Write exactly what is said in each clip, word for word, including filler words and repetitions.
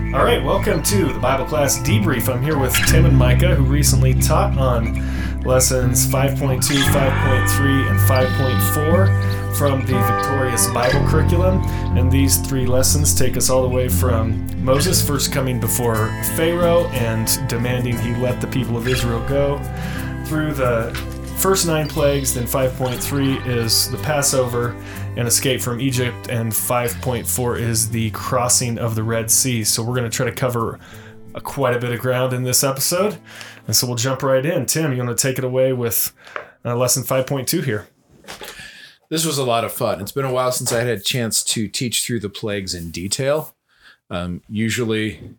All right, welcome to the Bible Class Debrief. I'm here with Tim and Micah, who recently taught on lessons five point two, five point three, and five point four from the Victorious Bible Curriculum. And these three lessons take us all the way from Moses first coming before Pharaoh and demanding he let the people of Israel go, through the first nine plagues. Then five point three is the Passover and escape from Egypt, and five point four is the crossing of the Red Sea. So we're going to try to cover a, quite a bit of ground in this episode, and so we'll jump right in. Tim, you want to take it away with uh, lesson five point two here? This was a lot of fun. It's been a while since I had a chance to teach through the plagues in detail. Um, usually,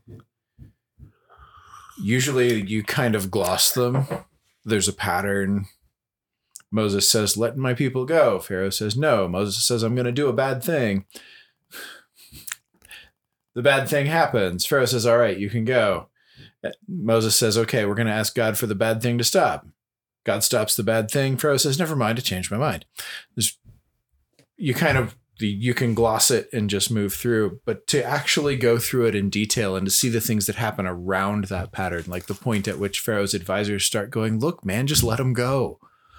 usually you kind of gloss them. There's a pattern. Moses says, let my people go. Pharaoh says, no. Moses says, I'm going to do a bad thing. The bad thing happens. Pharaoh says, all right, you can go. Moses says, okay, we're going to ask God for the bad thing to stop. God stops the bad thing. Pharaoh says, never mind, I changed my mind. There's, you kind of, you can gloss it and just move through, but to actually go through it in detail and to see the things that happen around that pattern, like the point at which Pharaoh's advisors start going, look, man, just let him go.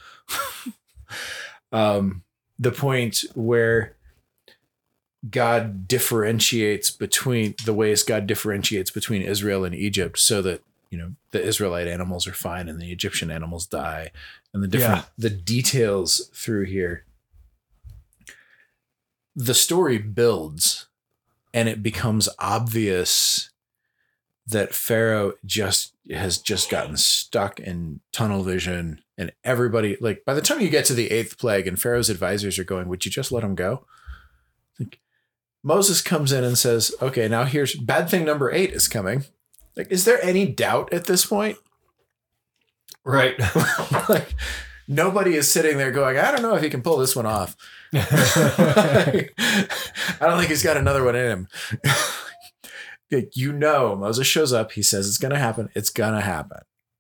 um, the point where God differentiates between the ways God differentiates between Israel and Egypt, so that, you know, the Israelite animals are fine and the Egyptian animals die, and the different, yeah. the details through here. The story builds and it becomes obvious that Pharaoh just has just gotten stuck in tunnel vision, and everybody, like, by the time you get to the eighth plague and Pharaoh's advisors are going, would you just let him go? Like, Moses comes in and says, okay, now here's bad thing number eight is coming. Like, is there any doubt at this point? Right. Like, nobody is sitting there going, I don't know if he can pull this one off. I don't think he's got another one in him. You know, Moses shows up. He says it's going to happen. It's going to happen.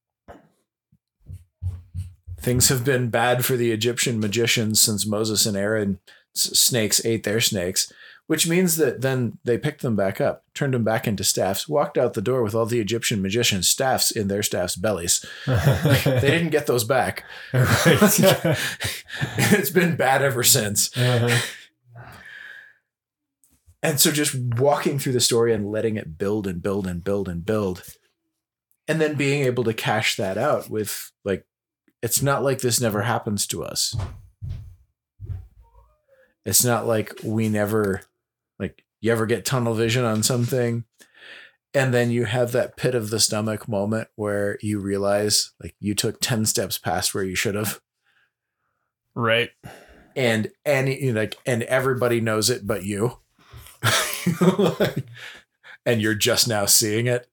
Things have been bad for the Egyptian magicians since Moses and Aaron's snakes ate their snakes, which means that then they picked them back up, turned them back into staffs, walked out the door with all the Egyptian magicians' staffs in their staffs' bellies. They didn't get those back. Right. It's been bad ever since. Uh-huh. And so just walking through the story and letting it build and build and build and build, and then being able to cash that out with, like, it's not like this never happens to us. It's not like we never, like, you ever get tunnel vision on something, and then you have that pit of the stomach moment where you realize, like, you took ten steps past where you should have. Right. And, and, you know, like, and everybody knows it but you. And you're just now seeing it.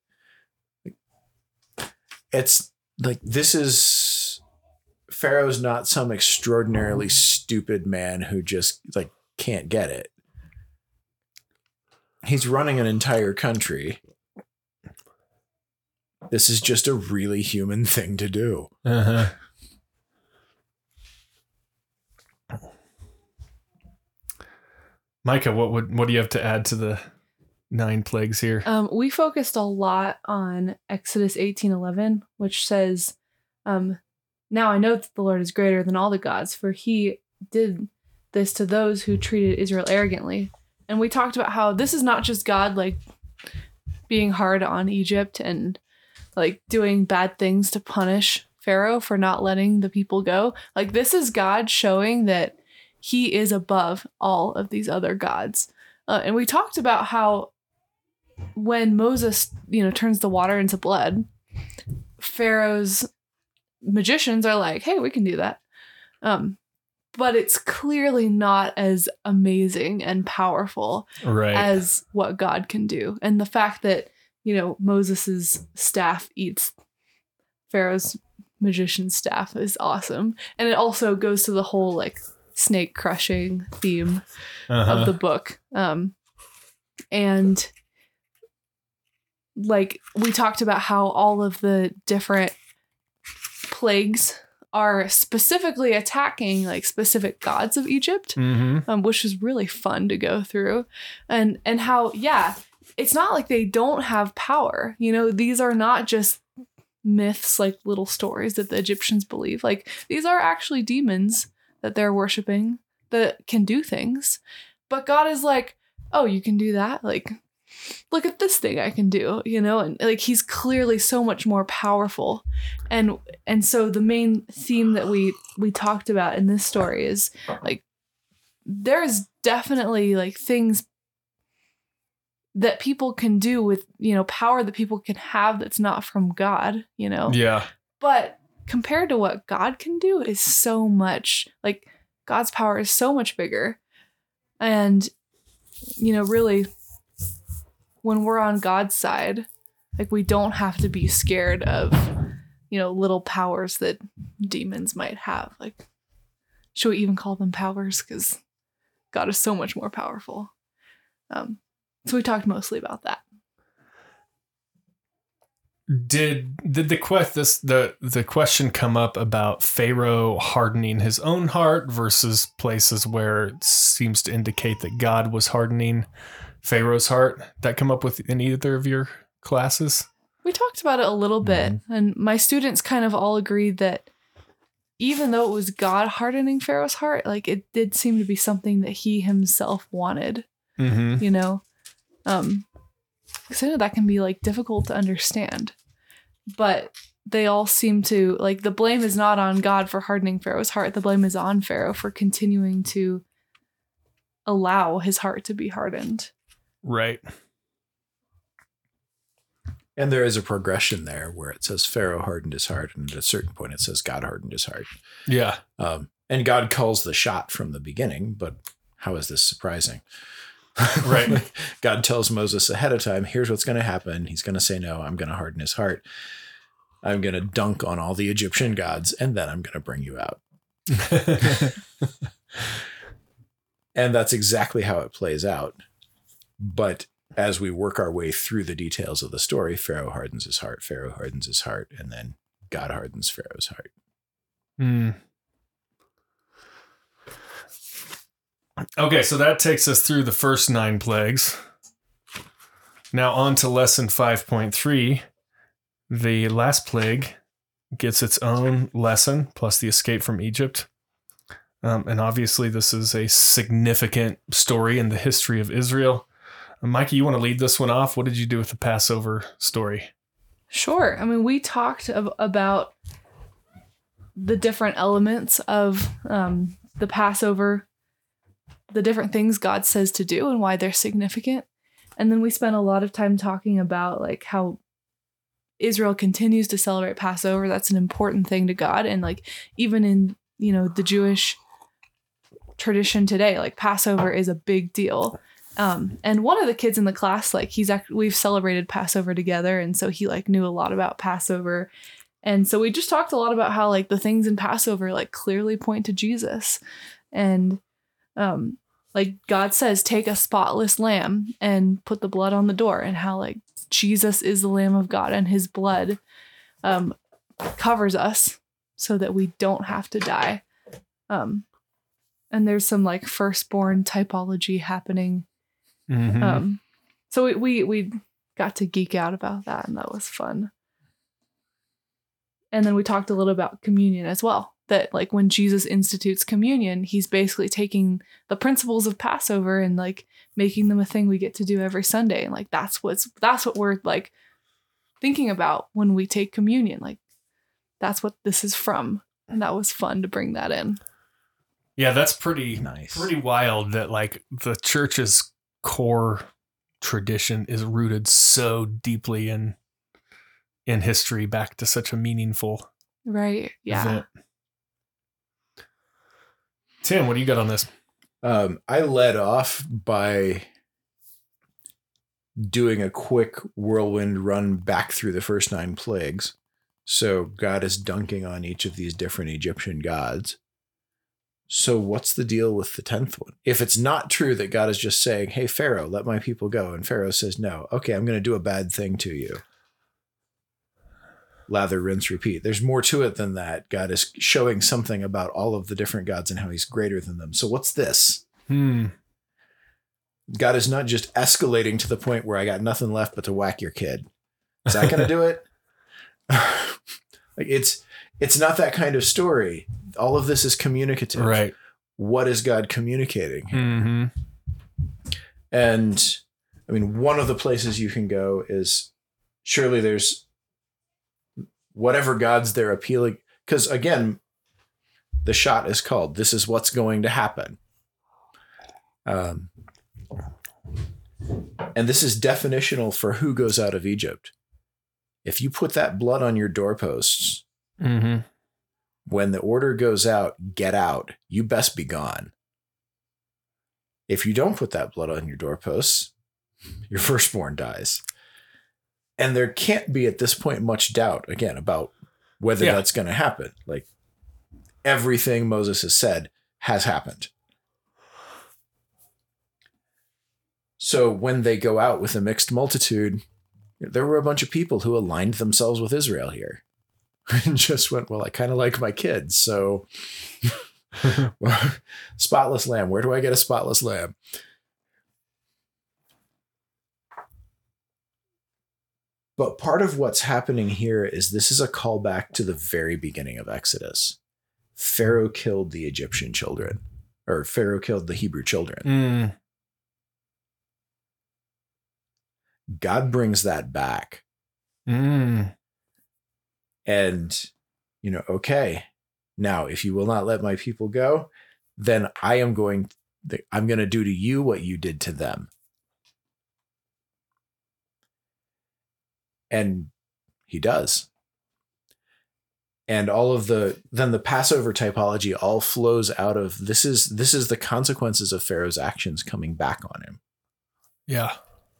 It's like, this is, Pharaoh's not some extraordinarily stupid man who just, like, can't get it. He's running an entire country. This is just a really human thing to do. Uh-huh. Micah, what would what do you have to add to the nine plagues here? Um, we focused a lot on Exodus eighteen eleven, which says, um, now I know that the Lord is greater than all the gods, for he did this to those who treated Israel arrogantly. And we talked about how this is not just God, like, being hard on Egypt and, like, doing bad things to punish Pharaoh for not letting the people go. Like, this is God showing that he is above all of these other gods. Uh, and we talked about how when Moses, you know, turns the water into blood, Pharaoh's magicians are like, hey, we can do that. Um, but it's clearly not as amazing and powerful right. as what God can do. And the fact that, you know, Moses's staff eats Pharaoh's magician's staff is awesome. And it also goes to the whole, like, snake crushing theme uh-huh. of the book. Um, and like, we talked about how all of the different plagues are specifically attacking, like, specific gods of Egypt, mm-hmm. um, which is really fun to go through. And, and how, yeah, it's not like they don't have power. You know, these are not just myths, like little stories that the Egyptians believe. Like, these are actually demons that they're worshiping that can do things. But God is like, oh, you can do that? Like, look at this thing I can do, you know? And like, he's clearly so much more powerful. And and so the main theme that we we talked about in this story is like, there's definitely like things that people can do with, you know, power that people can have that's not from God, you know? Yeah. But compared to what God can do is so much, like, God's power is so much bigger. And, you know, really, when we're on God's side, like, we don't have to be scared of, you know, little powers that demons might have. Like, should we even call them powers? Because God is so much more powerful. Um, so we talked mostly about that. Did did the quest this the the question come up about Pharaoh hardening his own heart versus places where it seems to indicate that God was hardening Pharaoh's heart? That come up with in either of your classes? We talked about it a little bit, mm-hmm. and my students kind of all agreed that even though it was God hardening Pharaoh's heart, like, it did seem to be something that he himself wanted. Mm-hmm. You know, um, because I know that can be like difficult to understand, but they all seem to like, the blame is not on God for hardening Pharaoh's heart. The blame is on Pharaoh for continuing to allow his heart to be hardened. Right. And there is a progression there where it says Pharaoh hardened his heart, and at a certain point it says God hardened his heart. Yeah. Um, and God calls the shot from the beginning, but how is this surprising? Right. God tells Moses ahead of time, here's what's going to happen. He's going to say, no, I'm going to harden his heart. I'm going to dunk on all the Egyptian gods, and then I'm going to bring you out. And that's exactly how it plays out. But as we work our way through the details of the story, Pharaoh hardens his heart, Pharaoh hardens his heart, and then God hardens Pharaoh's heart. Hmm. Okay, so that takes us through the first nine plagues. Now on to lesson five point three. The last plague gets its own lesson, plus the escape from Egypt. Um, and obviously this is a significant story in the history of Israel. Uh, Mikey, you want to lead this one off? What did you do with the Passover story? Sure. I mean, we talked of, about the different elements of um, the Passover, the different things God says to do and why they're significant. And then we spent a lot of time talking about like how Israel continues to celebrate Passover. That's an important thing to God. And like, even in, you know, the Jewish tradition today, like Passover is a big deal. Um, and one of the kids in the class, like he's actually, we've celebrated Passover together. And so he like knew a lot about Passover. And so we just talked a lot about how like the things in Passover like clearly point to Jesus. And um, like God says, take a spotless lamb and put the blood on the door, and how like Jesus is the Lamb of God and his blood um, covers us so that we don't have to die. Um, and there's some like firstborn typology happening. Mm-hmm. Um, so we, we, we got to geek out about that, and that was fun. And then we talked a little about communion as well, that like when Jesus institutes communion, he's basically taking the principles of Passover and like making them a thing we get to do every Sunday. And like, that's what's, that's what we're like thinking about when we take communion. Like that's what this is from. And that was fun to bring that in. Yeah, that's pretty Nice. Pretty wild that like the church's core tradition is rooted so deeply in in history back to such a meaningful right. Yeah. event. Tim, what do you got on this? Um, I led off by doing a quick whirlwind run back through the first nine plagues. So God is dunking on each of these different Egyptian gods. So what's the deal with the tenth one? If it's not true that God is just saying, hey, Pharaoh, let my people go. And Pharaoh says, no, okay, I'm going to do a bad thing to you. Lather, rinse, repeat. There's more to it than that. God is showing something about all of the different gods and how he's greater than them. So what's this? Hmm. God is not just escalating to the point where I got nothing left but to whack your kid. Is that going to do it? Like it's it's not that kind of story. All of this is communicative. Right. What is God communicating? Mm-hmm. And I mean, one of the places you can go is surely there's whatever gods they're appealing. Because again, the shot is called, this is what's going to happen. Um, and this is definitional for who goes out of Egypt. If you put that blood on your doorposts, mm-hmm. when the order goes out, get out, you best be gone. If you don't put that blood on your doorposts, your firstborn dies. And there can't be at this point much doubt, again, about whether Yeah. that's going to happen. Like everything Moses has said has happened. So when they go out with a mixed multitude, there were a bunch of people who aligned themselves with Israel here and just went, well, I kind of like my kids. So spotless lamb. Where do I get a spotless lamb? But part of what's happening here is this is a callback to the very beginning of Exodus. Pharaoh killed the Egyptian children, or Pharaoh killed the Hebrew children. Mm. God brings that back. Mm. And, you know, okay, now if you will not let my people go, then I am going, I'm going to do to you what you did to them. And he does. And all of the, then the Passover typology all flows out of, this is, this is the consequences of Pharaoh's actions coming back on him. Yeah.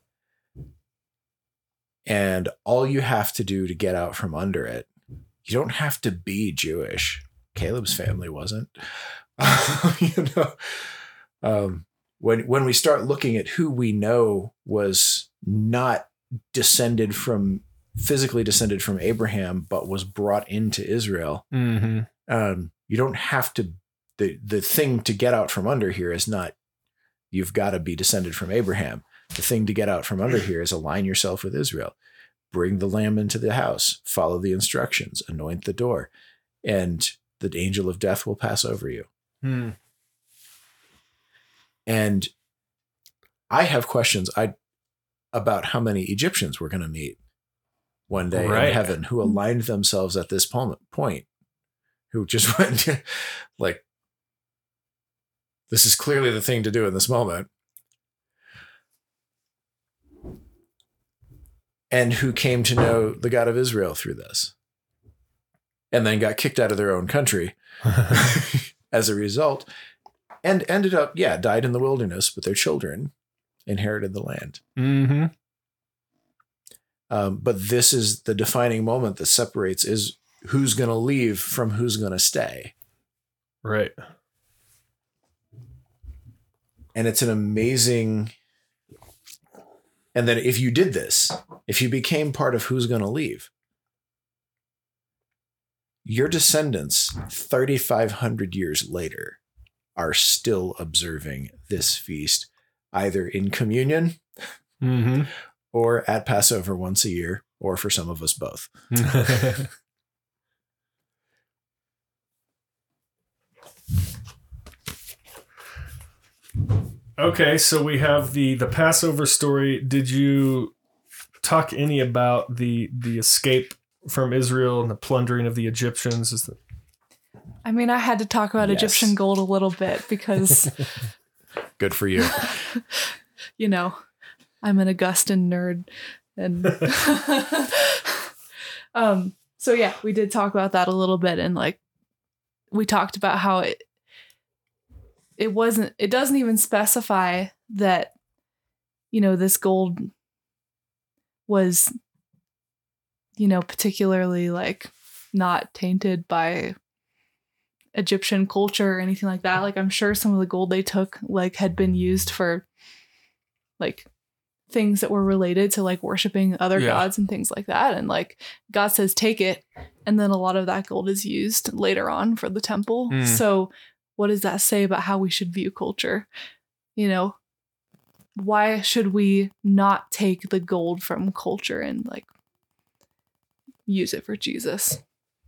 And all you have to do to get out from under it, you don't have to be Jewish. Caleb's family wasn't. you know, um, when when we start looking at who we know was not descended from, physically descended from Abraham, but was brought into Israel, Mm-hmm. um, you don't have to. The the thing to get out from under here is not you've got to be descended from Abraham. The thing to get out from under here is align yourself with Israel. Bring the lamb into the house, follow the instructions, anoint the door, and the angel of death will pass over you. Mm. And I have questions I about how many Egyptians we're going to meet one day Right. in heaven who aligned themselves at this point, who just went like, this is clearly the thing to do in this moment. And who came to know the God of Israel through this. And then got kicked out of their own country as a result. And ended up, yeah, died in the wilderness, but their children inherited the land. Mm-hmm. Um, but this is the defining moment that separates is who's going to leave from who's going to stay. Right. And it's an amazing... And then if you did this, if you became part of who's going to leave, your descendants thirty-five hundred years later are still observing this feast, either in communion Mm-hmm. or at Passover once a year, or for some of us both. Okay, so we have the the Passover story. Did you talk any about the the escape from Israel and the plundering of the Egyptians? Is that I mean, I had to talk about Yes. Egyptian gold a little bit because, Good for you. you know, I'm an Augustine nerd. And um, so, yeah, we did talk about that a little bit. And like, we talked about how it, it wasn't, it doesn't even specify that, you know, this gold was, you know, particularly like not tainted by Egyptian culture or anything like that. Like, I'm sure some of the gold they took like had been used for like things that were related to like worshiping other Yeah. gods and things like that. And like God says, take it. And then a lot of that gold is used later on for the temple. Mm. So what does that say about how we should view culture? You know, why should we not take the gold from culture and like use it for Jesus?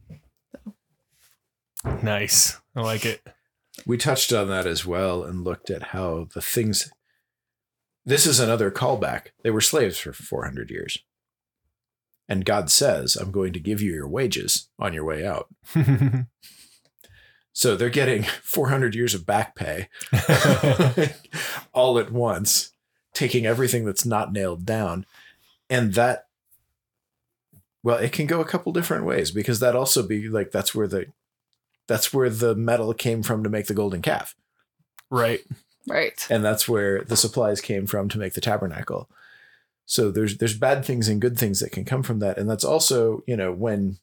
Nice. I like it. We touched on that as well and looked at how the things. This is another callback. They were slaves for four hundred years. And God says, I'm going to give you your wages on your way out. So they're getting four hundred years of back pay all at once, taking everything that's not nailed down. And that, well, it can go a couple different ways, because that also be like, that's where the, that's where the metal came from to make the golden calf. Right. Right. And that's where the supplies came from to make the tabernacle. So there's there's bad things and good things that can come from that. And that's also, you know, when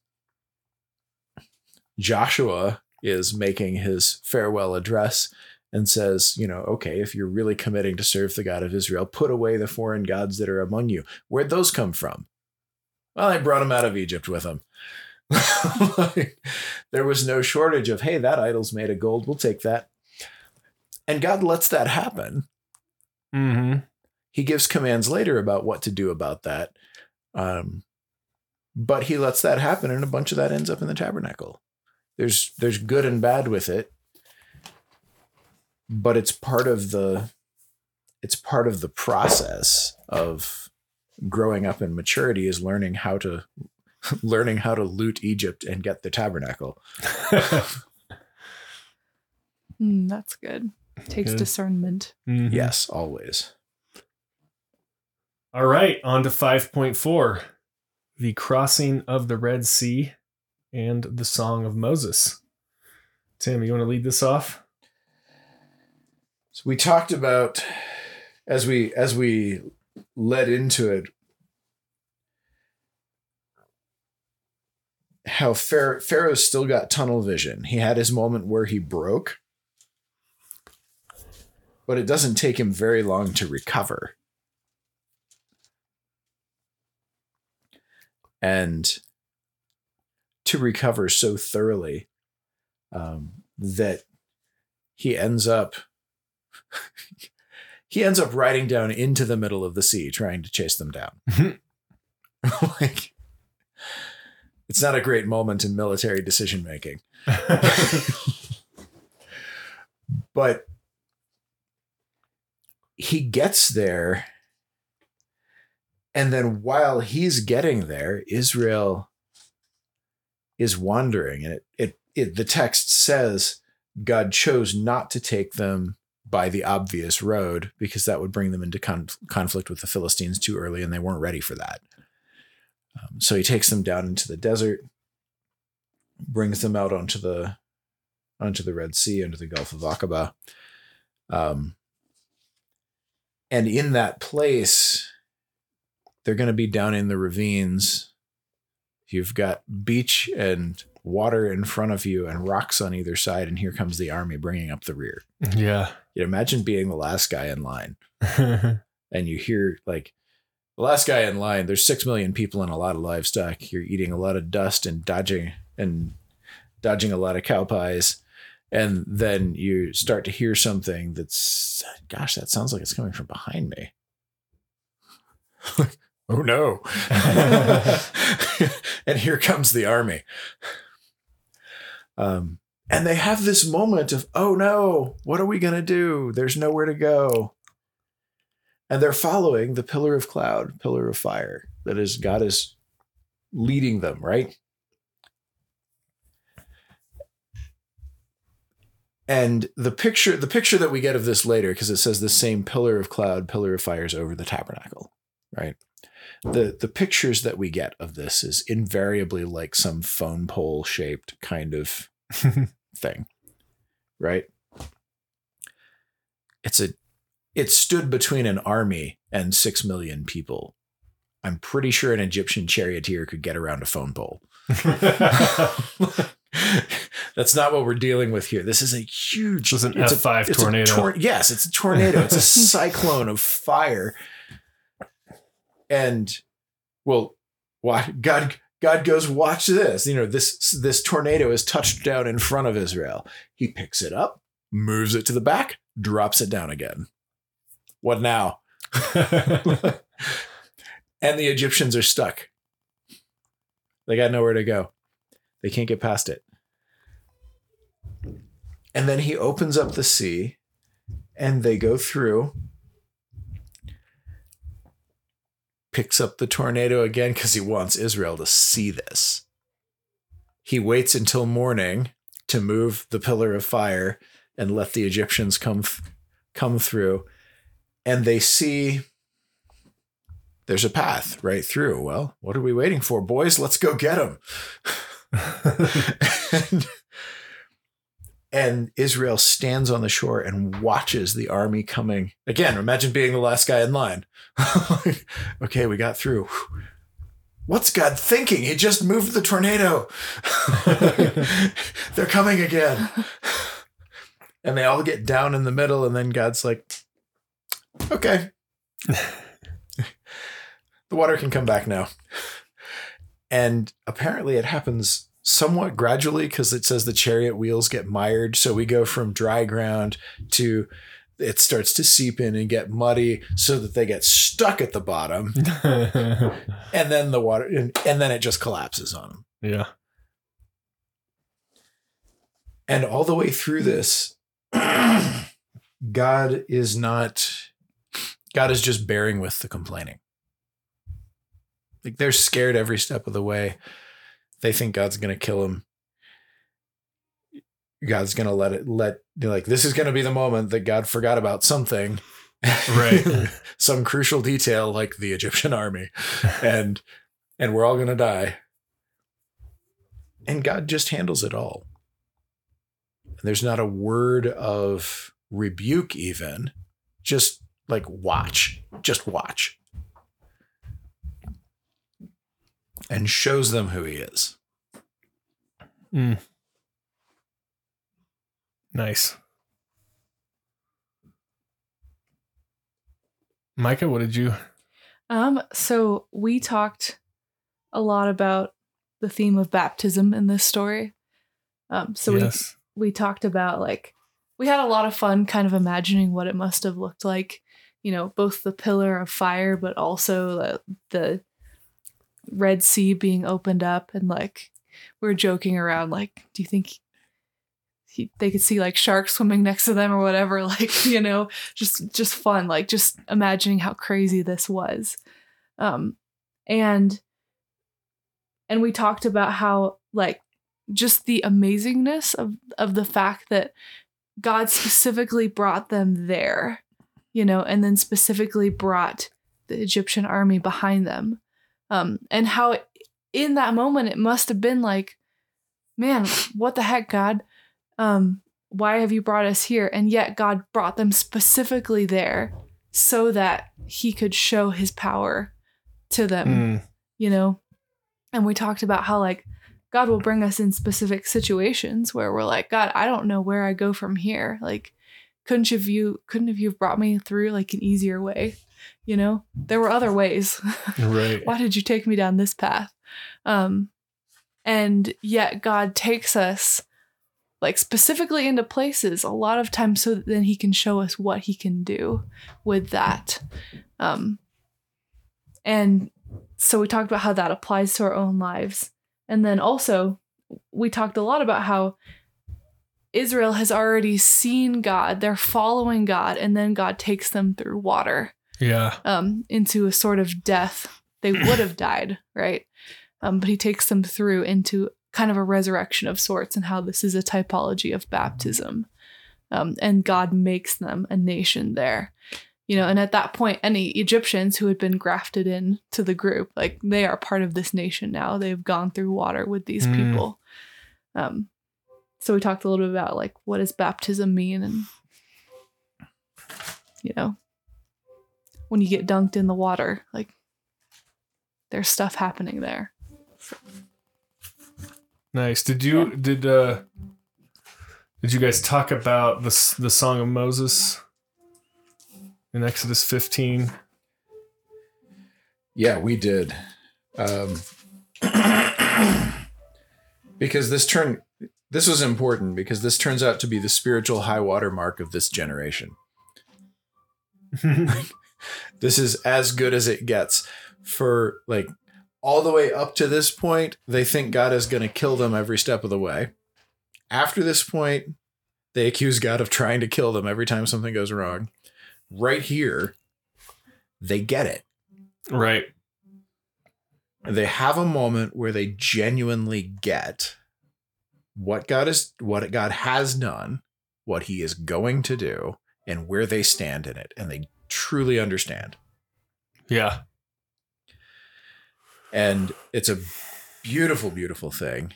Joshua is making his farewell address and says, you know, okay, if you're really committing to serve the God of Israel, put away the foreign gods that are among you. Where'd those come from? Well, I brought them out of Egypt with them. Like, there was no shortage of, hey, that idol's made of gold. We'll take that. And God lets that happen. Mm-hmm. He gives commands later about what to do about that. Um, but he lets that happen, and a bunch of that ends up in the tabernacle. There's there's good and bad with it, but it's part of the it's part of the process of growing up in maturity, is learning how to learning how to loot Egypt and get the tabernacle. Mm, that's good. Takes Good. discernment. Mm-hmm. Yes, always. All right, on to five point four, the crossing of the Red Sea and the Song of Moses. Tim, you want to lead this off? So we talked about, as we as we led into it, how Pharaoh, Pharaoh's still got tunnel vision. He had his moment where he broke, but it doesn't take him very long to recover. And to recover so thoroughly um, that he ends up he ends up riding down into the middle of the sea trying to chase them down. Like, it's not a great moment in military decision making. But he gets there, and then while he's getting there, Israel is wandering, and it, it, it the text says God chose not to take them by the obvious road, because that would bring them into con- conflict with the Philistines too early, and they weren't ready for that. Um, so he takes them down into the desert, brings them out onto the onto the Red Sea, into the Gulf of Aqaba. Um, and in that place, they're going to be down in the ravines. You've got beach and water in front of you and rocks on either side, and here comes the army bringing up the rear. Yeah. You imagine being the last guy in line, and you hear, like, the last guy in line, there's six million people and a lot of livestock. You're eating a lot of dust and dodging and dodging a lot of cow pies. And then you start to hear something that's, gosh, that sounds like it's coming from behind me. Oh no. And here comes the army. Um, and they have this moment of, oh no, what are we going to do? There's nowhere to go. And they're following the pillar of cloud, pillar of fire. That is, God is leading them, right? And the picture, the picture that we get of this later, because it says the same pillar of cloud, pillar of fire is over the tabernacle, right? The the pictures that we get of this is invariably like some phone pole shaped kind of thing, right? It's a it stood between an army and six million people. I'm pretty sure an Egyptian charioteer could get around a phone pole. That's not what we're dealing with here. This is a huge. It's an it's F five a, it's tornado. A tor- yes, it's a tornado. It's a cyclone of fire. And, well, why God God goes, watch this. You know, this this tornado is touched down in front of Israel. He picks it up, moves it to the back, drops it down again. What now? And the Egyptians are stuck. They got nowhere to go. They can't get past it. And then he opens up the sea and they go through, picks up the tornado again because he wants Israel to see this. He waits until morning to move the pillar of fire and let the Egyptians come, come through. And they see there's a path right through. Well, what are we waiting for, boys? Let's go get them. and, and Israel stands on the shore and watches the army coming. Again, imagine being the last guy in line. Okay, we got through. What's God thinking? He just moved the tornado. They're coming again. And they all get down in the middle, and then God's like, okay. The water can come back now. And apparently it happens somewhat gradually because it says the chariot wheels get mired. So we go from dry ground to it starts to seep in and get muddy so that they get stuck at the bottom. And then the water, and, and then it just collapses on them. Yeah. And all the way through this, God is not, God is just bearing with the complaining. Like they're scared every step of the way. They think God's going to kill them. God's going to let it let like, this is going to be the moment that God forgot about something, right? Some crucial detail like the Egyptian army, and, and we're all going to die. And God just handles it all. And there's not a word of rebuke even, just like watch, just watch. And shows them who he is. Mm. Nice. Micah, what did you? Um, so we talked a lot about the theme of baptism in this story. Um, so yes. we we talked about like we had a lot of fun kind of imagining what it must have looked like, you know, both the pillar of fire, but also the, the Red Sea being opened up, and like we were joking around, like, do you think he, they could see like sharks swimming next to them or whatever? Like, you know, just just fun, like just imagining how crazy this was. Um, and and we talked about how like just the amazingness of of the fact that God specifically brought them there, you know, and then specifically brought the Egyptian army behind them. Um, and how it, in that moment, it must have been like, man, what the heck, God? Um, why have you brought us here? And yet God brought them specifically there so that he could show his power to them, mm. you know? And we talked about how like God will bring us in specific situations where we're like, God, I don't know where I go from here. Like, couldn't you, you couldn't have you brought me through like an easier way? You know, there were other ways. Right. Why did you take me down this path? Um, and yet God takes us like specifically into places a lot of times so that then he can show us what he can do with that. Um, and so we talked about how that applies to our own lives. And then also we talked a lot about how Israel has already seen God. They're following God, and then God takes them through water. Yeah. Um, into a sort of death. They would have died, right? Um, but he takes them through into kind of a resurrection of sorts, and how this is a typology of baptism. Um, and God makes them a nation there. You know, and at that point, any Egyptians who had been grafted in to the group, like they are part of this nation now. They've gone through water with these mm. people. Um, so we talked a little bit about like, what does baptism mean? And, you know, when you get dunked in the water, like there's stuff happening there. So. Nice. Did you, yeah. did, uh, did you guys talk about the, the Song of Moses in Exodus fifteen? Yeah, we did. Um, because this turn, this was important because this turns out to be the spiritual high water mark of this generation. this is as good as it gets. For like all the way up to this point, they think God is going to kill them every step of the way. After this point, they accuse God of trying to kill them every time something goes wrong. Right here, they get it. Right. They have a moment where they genuinely get what God is, what God has done, what he is going to do, and where they stand in it. And they truly understand. Yeah. And it's a beautiful, beautiful thing.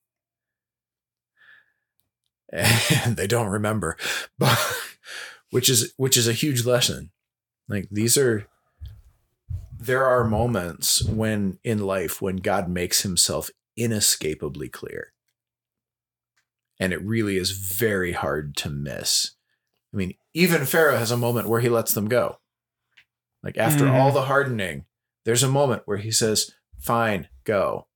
And they don't remember, but which is, which is a huge lesson. Like these are, there are moments when in life when God makes himself inescapably clear. And it really is very hard to miss. I mean, even Pharaoh has a moment where he lets them go. Like after mm. all the hardening, there's a moment where he says, fine, go.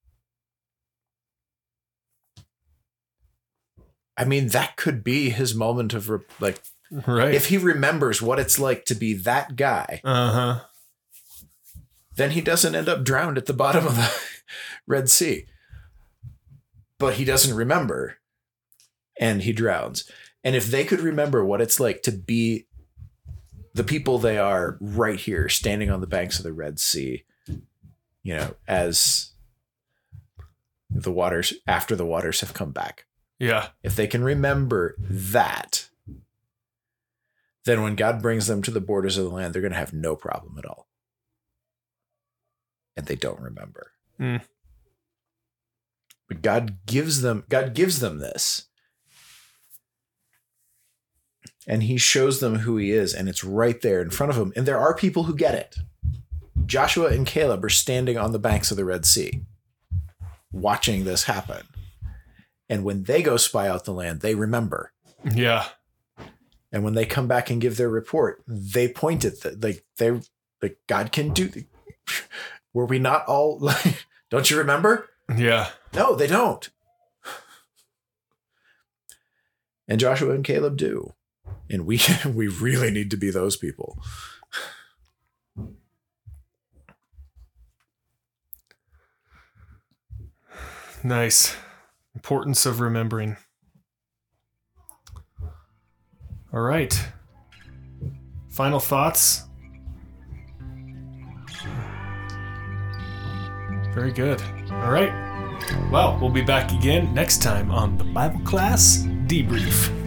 I mean, that could be his moment of re- like, right. If he remembers what it's like to be that guy, uh-huh. then he doesn't end up drowned at the bottom of the Red Sea. But he doesn't remember, and he drowns. And if they could remember what it's like to be the people they are right here, standing on the banks of the Red Sea, you know, as the waters, after the waters have come back. Yeah. If they can remember that, then when God brings them to the borders of the land, they're going to have no problem at all. And they don't remember. Mm. But God gives them, God gives them this. And he shows them who he is, and it's right there in front of them. And there are people who get it. Joshua and Caleb are standing on the banks of the Red Sea, watching this happen. And when they go spy out the land, they remember. Yeah. And when they come back and give their report, they point at the, like they like God can do. Were we not all like? Don't you remember? Yeah. No, they don't. And Joshua and Caleb do, and we we really need to be those people. Nice. Importance of remembering. All right. Final thoughts? Very good. All right. Well, we'll be back again next time on the Bible Class Debrief.